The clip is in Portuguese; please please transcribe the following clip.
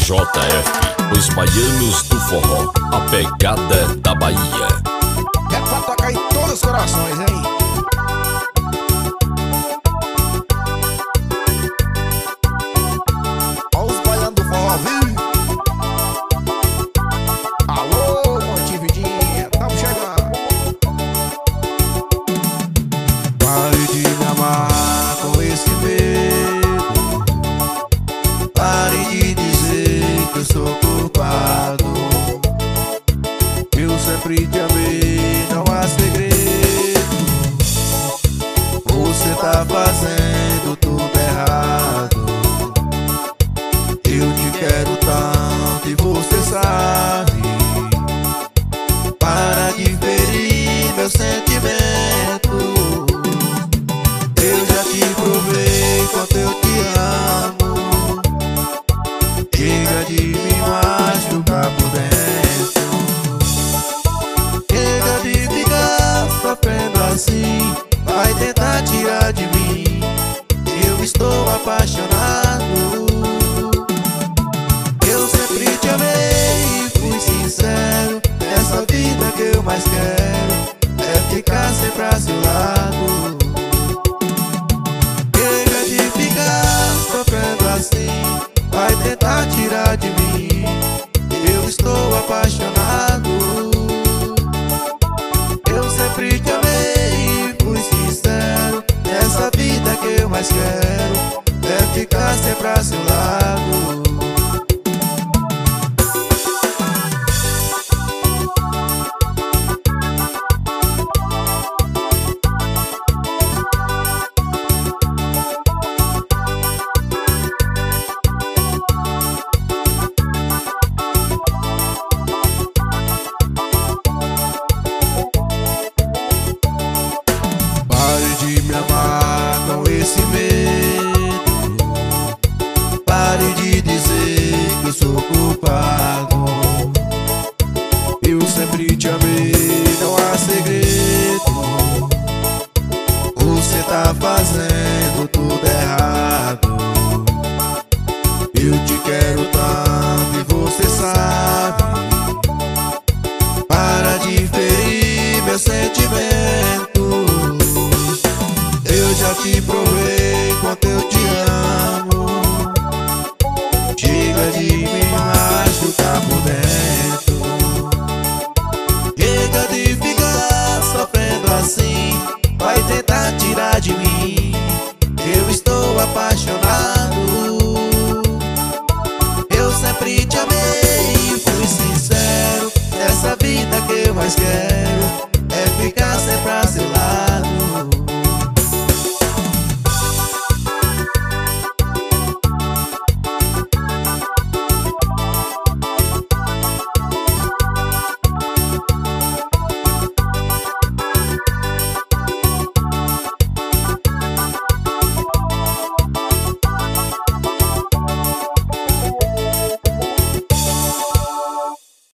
JF, os baianos do forró, a pegada da Bahia. É pra tocar em todos os corações, hein? Ó os baianos do forró, viu? Alô, Montevidinha, tamo chegando. Pare de me amar com esse medo. Pare de dizer que eu sou culpado. Eu sempre te amei, não há segredo. Você tá fazendo tudo errado. Eu te quero tanto e você sabe. Para de ferir meu sentimento. Eu já te provei quanto eu te amo. Chega de me machucar por dentro. Chega de ficar sofrendo assim. Vai tentar tirar de mim. Eu estou apaixonado. Eu sempre te amei e fui sincero. Essa vida que eu mais quero é ficar sempre a seu lado. Chega de ficar sofrendo assim. Vai tentar tirar de mim. Eu estou apaixonado. Eu sempre te amei e fui sincero. Essa vida que eu mais quero é ficar sempre a seu lado. Pare de me amar com esse medo. Pare de dizer que eu sou culpado. Eu sempre te amei, não há segredo. Você tá fazendo tudo errado. Eu te quero tanto e você sabe. Para de ferir meu sentimento. Eu já te provei quanto eu te amo. Chega de me machucar por dentro. Chega de ficar sofrendo assim. Vai tentar tirar de mim. Eu estou apaixonado. Eu sempre te amei e fui sincero. Essa vida que eu mais quero